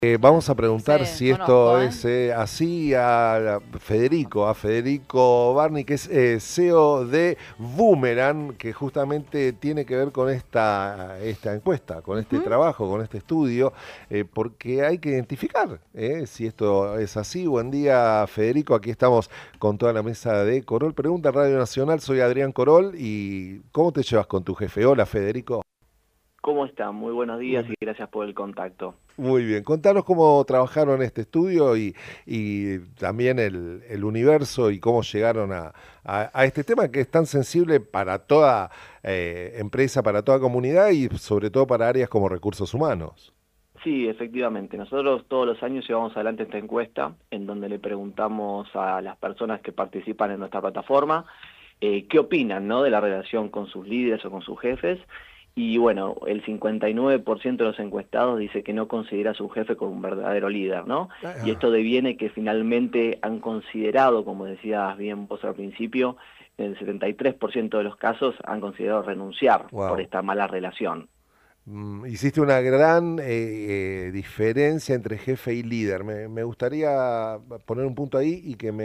Vamos a preguntar Sí, si conozco, esto ¿eh? es así a Federico Barni, que es CEO de Boomerang, que justamente tiene que ver con esta encuesta, con este Ujú. trabajo, con este estudio, porque hay que identificar si esto es así. Buen día, Federico, aquí estamos con toda la mesa de Corol. Pregunta Radio Nacional, soy Adrián Corol, y ¿cómo te llevas con tu jefe? Hola, Federico. ¿Cómo están? Muy buenos días y gracias por el contacto. Muy bien, contanos cómo trabajaron este estudio y también el universo y cómo llegaron a este tema que es tan sensible para toda empresa, para toda comunidad y sobre todo para áreas como recursos humanos. Sí, efectivamente. Nosotros todos los años llevamos adelante esta encuesta en donde le preguntamos a las personas que participan en nuestra plataforma qué opinan, ¿no?, de la relación con sus líderes o con sus jefes. Y bueno, el 59% de los encuestados dice que no considera a su jefe como un verdadero líder, ¿no? Y Ah, esto deviene que finalmente han considerado, como decías bien vos al principio, en el 73% de los casos han considerado renunciar por wow. esta mala relación. Hiciste una gran diferencia entre jefe y líder. Me gustaría poner un punto ahí y que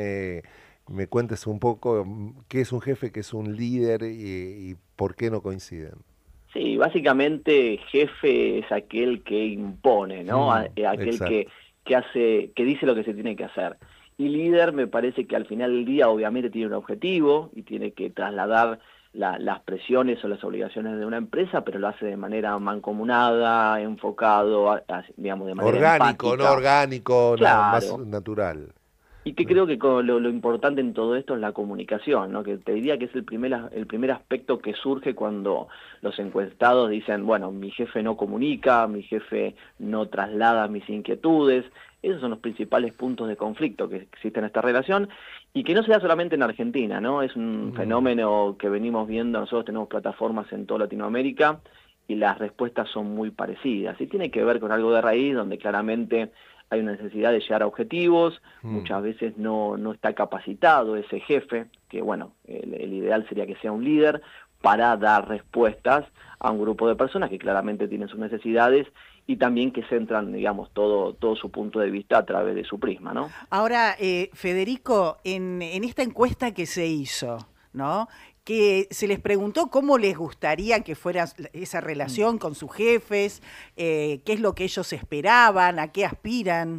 me cuentes un poco qué es un jefe, qué es un líder y por qué no coinciden. Sí, básicamente jefe es aquel que impone, ¿no? Aquel Exacto. que hace, que dice lo que se tiene que hacer. Y líder me parece que al final del día obviamente tiene un objetivo y tiene que trasladar las presiones o las obligaciones de una empresa, pero lo hace de manera mancomunada, enfocado, digamos, de manera Orgánico, no empática. orgánico, más Claro. natural. Y que creo que lo importante en todo esto es la comunicación, ¿no? Que te diría que es el primer aspecto que surge cuando los encuestados dicen, bueno, mi jefe no comunica, mi jefe no traslada mis inquietudes. Esos son los principales puntos de conflicto que existen en esta relación y que no se da solamente en Argentina, ¿no? Es un Mm, fenómeno que venimos viendo, nosotros tenemos plataformas en toda Latinoamérica y las respuestas son muy parecidas. Y tiene que ver con algo de raíz donde claramente hay una necesidad de llegar a objetivos, mm. muchas veces no está capacitado ese jefe, que bueno, el ideal sería que sea un líder, para dar respuestas a un grupo de personas que claramente tienen sus necesidades y también que centran, digamos, todo su punto de vista a través de su prisma, ¿no? Ahora, Federico, en esta encuesta que se hizo, ¿no? Que se les preguntó cómo les gustaría que fuera esa Mm. relación con sus jefes, qué es lo que ellos esperaban, a qué aspiran.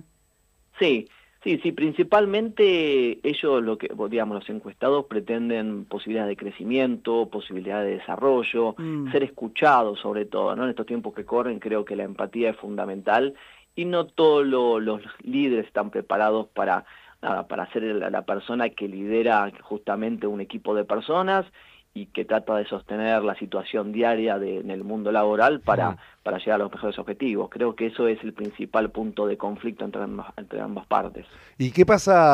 Sí, sí, principalmente ellos, digamos, los encuestados pretenden posibilidades de crecimiento, posibilidades de desarrollo, Mm. ser escuchados sobre todo, ¿no? En estos tiempos que corren creo que la empatía es fundamental y no todos los líderes están preparados para, nada, para ser la persona que lidera justamente un equipo de personas y que trata de sostener la situación diaria en el mundo laboral para llegar a los mejores objetivos. Creo que eso es el principal punto de conflicto entre ambas partes. ¿Y qué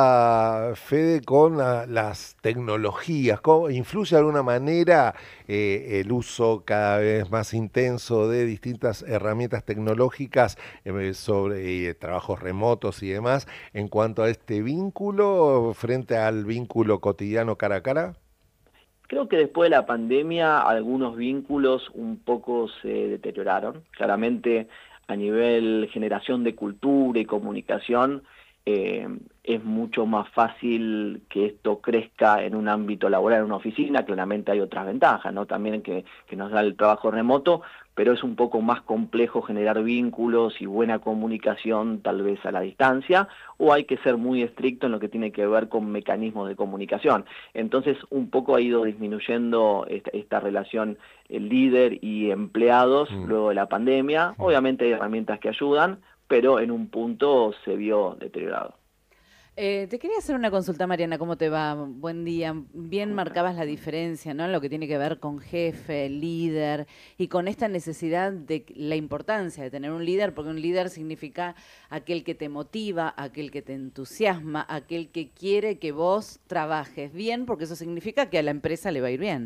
pasa, Fede, con las tecnologías? ¿Cómo influye de alguna manera el uso cada vez más intenso de distintas herramientas tecnológicas sobre trabajos remotos y demás en cuanto a este vínculo frente al vínculo cotidiano cara a cara? Creo que después de la pandemia algunos vínculos un poco se deterioraron. Claramente a nivel generación de cultura y comunicación eh, es mucho más fácil que esto crezca en un ámbito laboral, en una oficina. Claramente hay otras ventajas, ¿no? También que nos da el trabajo remoto, pero es un poco más complejo generar vínculos y buena comunicación tal vez a la distancia, o hay que ser muy estricto en lo que tiene que ver con mecanismos de comunicación. Entonces, un poco ha ido disminuyendo esta relación líder y empleados Mm, luego de la pandemia. mm. Obviamente hay herramientas que ayudan, pero en un punto se vio deteriorado. Te quería hacer una consulta, Mariana, ¿cómo te va? Buen día. Bien ¿Cómo estás? marcabas la diferencia, ¿no? En lo que tiene que ver con jefe, líder y con esta necesidad de la importancia de tener un líder, porque un líder significa aquel que te motiva, aquel que te entusiasma, aquel que quiere que vos trabajes bien, porque eso significa que a la empresa le va a ir bien.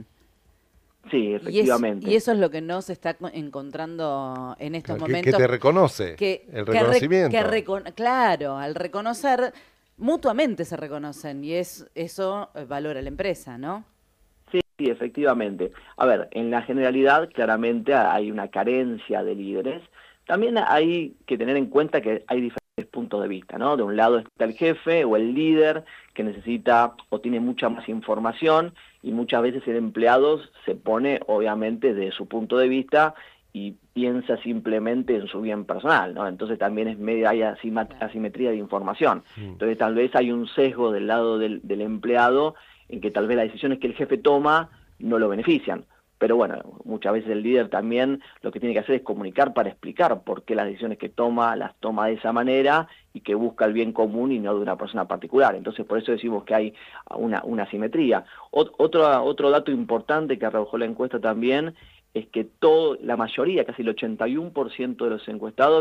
Sí, Y efectivamente. eso es lo que no se está encontrando en estos Que momentos, te reconoce el reconocimiento. claro, al reconocer, mutuamente se reconocen y eso valora la empresa, ¿no? Sí, sí, efectivamente. A ver, en la generalidad claramente hay una carencia de líderes, También hay que tener en cuenta que hay diferentes puntos de vista, ¿no? De un lado está el jefe o el líder que necesita o tiene mucha más información, y muchas veces el empleado se pone obviamente de su punto de vista y piensa simplemente en su bien personal, ¿no? Entonces también hay asimetría de información. Entonces tal vez hay un sesgo del lado del empleado en que tal vez las decisiones que el jefe toma no lo benefician. Pero bueno, muchas veces el líder también lo que tiene que hacer es comunicar para explicar por qué las decisiones que toma las toma de esa manera y que busca el bien común y no de una persona particular. Entonces por eso decimos que hay una asimetría. Otro dato importante que arrojó la encuesta también es que la mayoría, casi el 81% de los encuestados,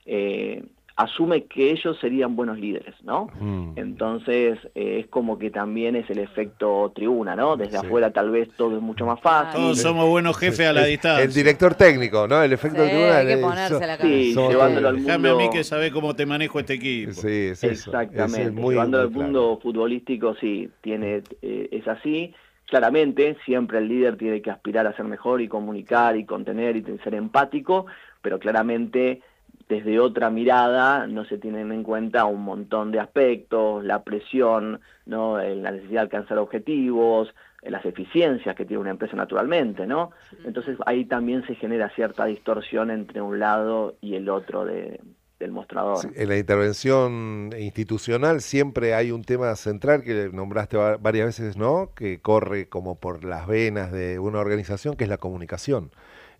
asume que ellos serían buenos líderes, ¿no? Entonces es como que también es el efecto tribuna, ¿no? Desde afuera tal vez todo es mucho más fácil. Todos somos buenos jefes a la distancia. El director técnico, ¿no? El efecto tribuna. Hay que ponerse la cabeza. Sí, llevándolo al mundo. Déjame a mí que sabe cómo te manejo este equipo. Sí, es eso. Exactamente. Llevándolo al mundo futbolístico, sí, es así. Claramente, siempre el líder tiene que aspirar a ser mejor y comunicar y contener y ser empático, pero claramente desde otra mirada no se tienen en cuenta un montón de aspectos, la presión, ¿no? La necesidad de alcanzar objetivos, las eficiencias que tiene una empresa naturalmente, ¿no? Entonces ahí también se genera cierta distorsión entre un lado y el otro del mostrador. Sí, en la intervención institucional siempre hay un tema central que nombraste varias veces, ¿no? Que corre como por las venas de una organización, que es la comunicación.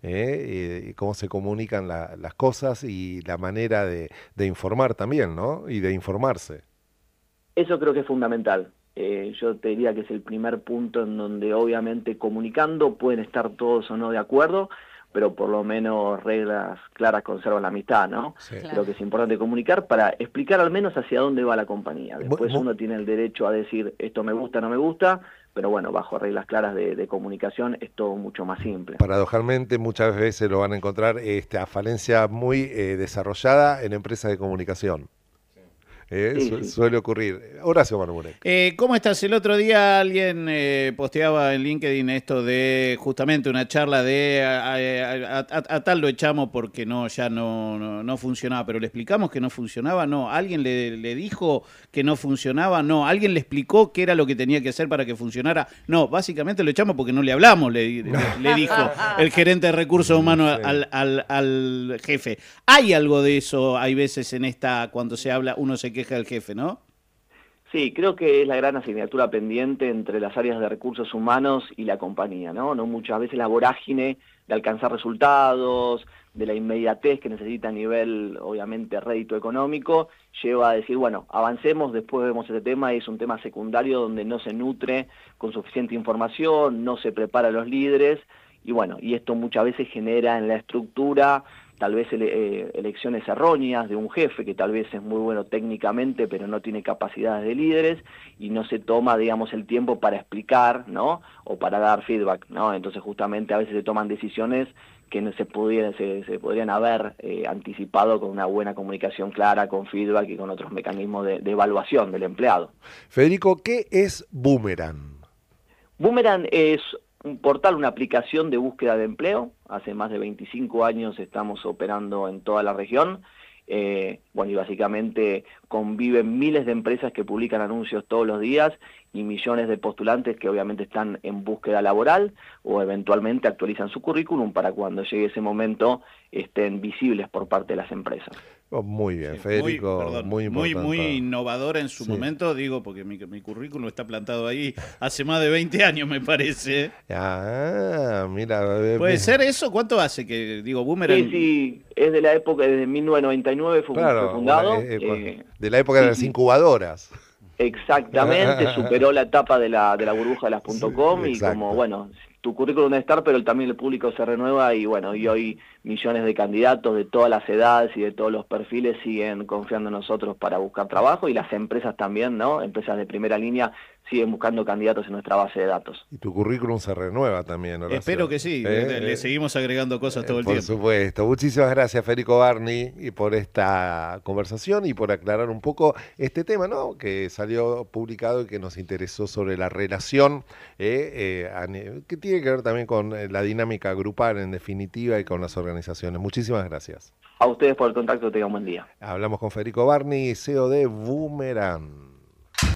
Y cómo se comunican las cosas y la manera de informar también, ¿no? Y de informarse. Eso creo que es fundamental. Yo te diría que es el primer punto en donde obviamente comunicando pueden estar todos o no de acuerdo, pero por lo menos reglas claras conservan la amistad, ¿no? Sí. Creo que es importante comunicar para explicar al menos hacia dónde va la compañía. Después uno tiene el derecho a decir esto me gusta, no me gusta, pero bueno, bajo reglas claras de comunicación es todo mucho más simple. Paradojalmente muchas veces lo van a encontrar falencia muy desarrollada en empresas de comunicación. Sí. Suele ocurrir. Horacio Marmurek. ¿Cómo estás? El otro día alguien posteaba en LinkedIn esto de justamente una charla de a tal lo echamos porque ya no funcionaba, pero le explicamos que no funcionaba, no. ¿Alguien le dijo que no funcionaba? No. ¿Alguien le explicó qué era lo que tenía que hacer para que funcionara? No, básicamente lo echamos porque no le hablamos, le dijo el gerente de recursos humanos al jefe. Hay algo de eso, hay veces cuando se habla, uno se queja del jefe, ¿no? Sí, creo que es la gran asignatura pendiente entre las áreas de recursos humanos y la compañía, ¿no? Muchas veces la vorágine de alcanzar resultados, de la inmediatez que necesita a nivel, obviamente, rédito económico, lleva a decir, bueno, avancemos, después vemos este tema, y es un tema secundario donde no se nutre con suficiente información, no se prepara a los líderes, y bueno, y esto muchas veces genera en la estructura tal vez elecciones erróneas de un jefe que tal vez es muy bueno técnicamente, pero no tiene capacidades de líderes y no se toma, digamos, el tiempo para explicar, ¿no? O para dar feedback, ¿no? Entonces justamente a veces se toman decisiones que no se podrían haber anticipado con una buena comunicación clara, con feedback y con otros mecanismos de evaluación del empleado. Federico, ¿qué es Boomerang? Boomerang es un portal, una aplicación de búsqueda de empleo. Hace más de 25 años estamos operando en toda la región. Bueno, y básicamente conviven miles de empresas que publican anuncios todos los días y millones de postulantes que obviamente están en búsqueda laboral o eventualmente actualizan su currículum para cuando llegue ese momento estén visibles por parte de las empresas. Oh, muy bien, sí, Federico, muy importante. Muy innovadora en su momento, digo, porque mi currículum está plantado ahí hace más de 20 años, me parece. Ah, mira. ¿Puede ser eso? ¿Cuánto hace que, Boomerang? Sí, es de la época, desde 1999 fue fundado. Bueno, de la época de las incubadoras. Exactamente, superó la etapa de la burbuja de las .com y como, bueno, tu currículum debe estar, pero también el público se renueva y bueno, y hoy millones de candidatos de todas las edades y de todos los perfiles siguen confiando en nosotros para buscar trabajo y las empresas también, ¿no? Empresas de primera línea siguen buscando candidatos en nuestra base de datos. Y tu currículum se renueva también, Horacio. Espero que sí, le seguimos agregando cosas todo el tiempo. Por supuesto. Muchísimas gracias, Federico Barni, y por esta conversación y por aclarar un poco este tema, ¿no? Que salió publicado y que nos interesó sobre la relación que tiene que ver también con la dinámica grupal en definitiva y con las organizaciones. Muchísimas gracias. A ustedes por el contacto, tengan buen día. Hablamos con Federico Barni, CEO de Boomerang.